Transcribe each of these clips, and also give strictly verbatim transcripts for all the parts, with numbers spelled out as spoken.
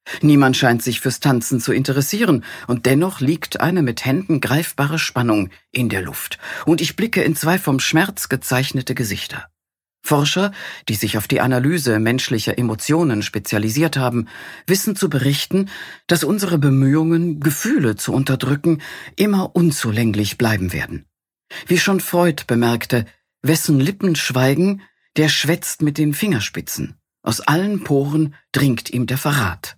Niemand scheint sich fürs Tanzen zu interessieren, und dennoch liegt eine mit Händen greifbare Spannung in der Luft, und ich blicke in zwei vom Schmerz gezeichnete Gesichter. Forscher, die sich auf die Analyse menschlicher Emotionen spezialisiert haben, wissen zu berichten, dass unsere Bemühungen, Gefühle zu unterdrücken, immer unzulänglich bleiben werden. Wie schon Freud bemerkte, wessen Lippen schweigen, der schwätzt mit den Fingerspitzen. Aus allen Poren dringt ihm der Verrat.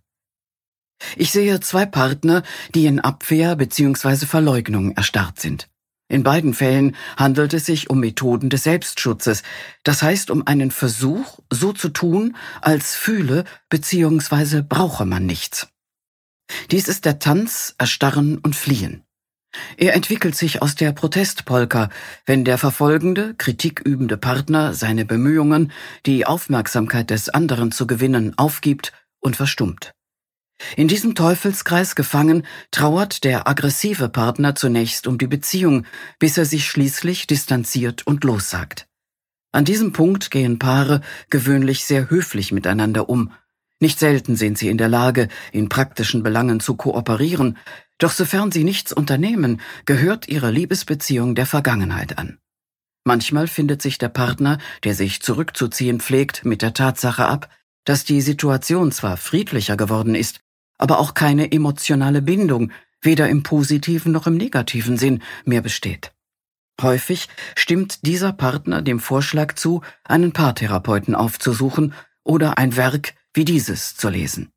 Ich sehe zwei Partner, die in Abwehr bzw. Verleugnung erstarrt sind. In beiden Fällen handelt es sich um Methoden des Selbstschutzes, das heißt um einen Versuch, so zu tun, als fühle bzw. brauche man nichts. Dies ist der Tanz Erstarren und Fliehen. Er entwickelt sich aus der Protestpolka, wenn der verfolgende, kritikübende Partner seine Bemühungen, die Aufmerksamkeit des anderen zu gewinnen, aufgibt und verstummt. In diesem Teufelskreis gefangen, trauert der aggressive Partner zunächst um die Beziehung, bis er sich schließlich distanziert und lossagt. An diesem Punkt gehen Paare gewöhnlich sehr höflich miteinander um. Nicht selten sind sie in der Lage, in praktischen Belangen zu kooperieren, doch sofern sie nichts unternehmen, gehört ihre Liebesbeziehung der Vergangenheit an. Manchmal findet sich der Partner, der sich zurückzuziehen pflegt, mit der Tatsache ab, dass die Situation zwar friedlicher geworden ist, aber auch keine emotionale Bindung, weder im positiven noch im negativen Sinn, mehr besteht. Häufig stimmt dieser Partner dem Vorschlag zu, einen Paartherapeuten aufzusuchen oder ein Werk wie dieses zu lesen.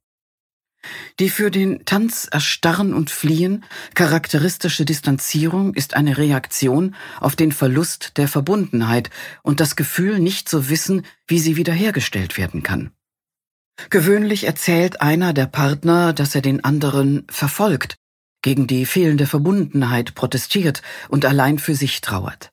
Die für den Tanz Erstarren und Fliehen charakteristische Distanzierung ist eine Reaktion auf den Verlust der Verbundenheit und das Gefühl, nicht zu wissen, wie sie wiederhergestellt werden kann. Gewöhnlich erzählt einer der Partner, dass er den anderen verfolgt, gegen die fehlende Verbundenheit protestiert und allein für sich trauert.